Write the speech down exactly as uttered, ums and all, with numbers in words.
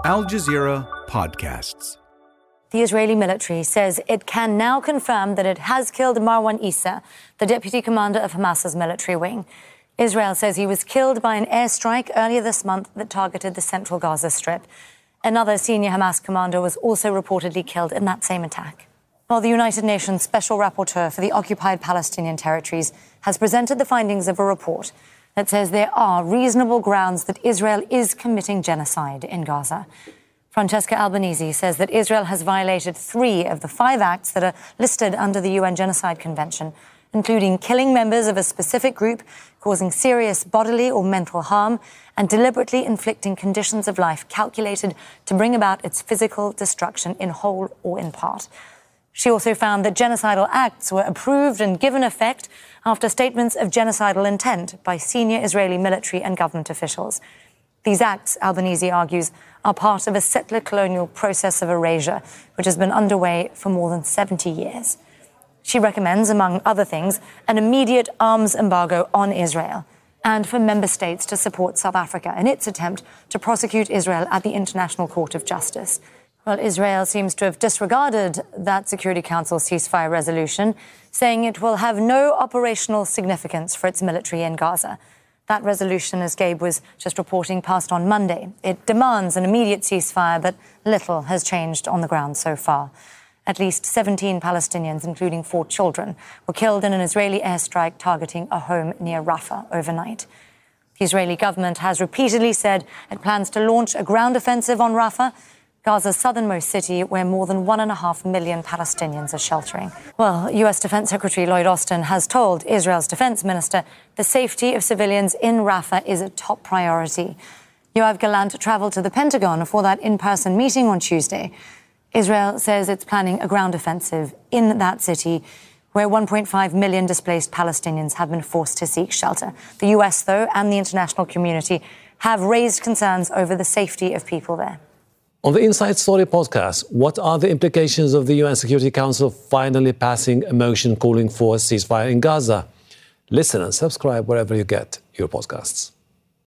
Al Jazeera Podcasts. The Israeli military says it can now confirm that it has killed Marwan Issa, the deputy commander of Hamas's military wing. Israel says he was killed by an airstrike earlier this month that targeted the central Gaza Strip. Another senior Hamas commander was also reportedly killed in that same attack. While the United Nations Special Rapporteur for the occupied Palestinian territories has presented the findings of a report that says there are reasonable grounds that Israel is committing genocide in Gaza. Francesca Albanese says that Israel has violated three of the five acts that are listed under the U N Genocide Convention, including killing members of a specific group, causing serious bodily or mental harm, and deliberately inflicting conditions of life calculated to bring about its physical destruction in whole or in part. She also found that genocidal acts were approved and given effect after statements of genocidal intent by senior Israeli military and government officials. These acts, Albanese argues, are part of a settler colonial process of erasure, which has been underway for more than seventy years. She recommends, among other things, an immediate arms embargo on Israel and for member states to support South Africa in its attempt to prosecute Israel at the International Court of Justice. Well, Israel seems to have disregarded that Security Council ceasefire resolution, saying it will have no operational significance for its military in Gaza. That resolution, as Gabe was just reporting, passed on Monday. It demands an immediate ceasefire, but little has changed on the ground so far. At least seventeen Palestinians, including four children, were killed in an Israeli airstrike targeting a home near Rafah overnight. The Israeli government has repeatedly said it plans to launch a ground offensive on Rafah, Gaza's southernmost city, where more than one and a half million Palestinians are sheltering. Well, U S Defense Secretary Lloyd Austin has told Israel's defense minister the safety of civilians in Rafah is a top priority. Yoav Gallant traveled to the Pentagon for that in-person meeting on Tuesday. Israel says it's planning a ground offensive in that city, where one point five million displaced Palestinians have been forced to seek shelter. The U S, though, and the international community have raised concerns over the safety of people there. On the Inside Story podcast, what are the implications of the U N Security Council finally passing a motion calling for a ceasefire in Gaza? Listen and subscribe wherever you get your podcasts.